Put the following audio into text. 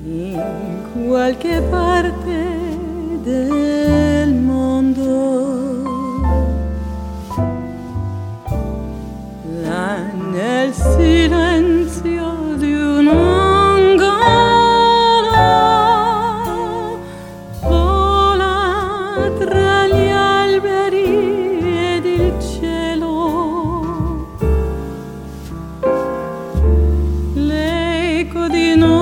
in qualche parte del mondo, là nel silenzio di un angolo, vola tra gli alberi ed il cielo l'eco di noi.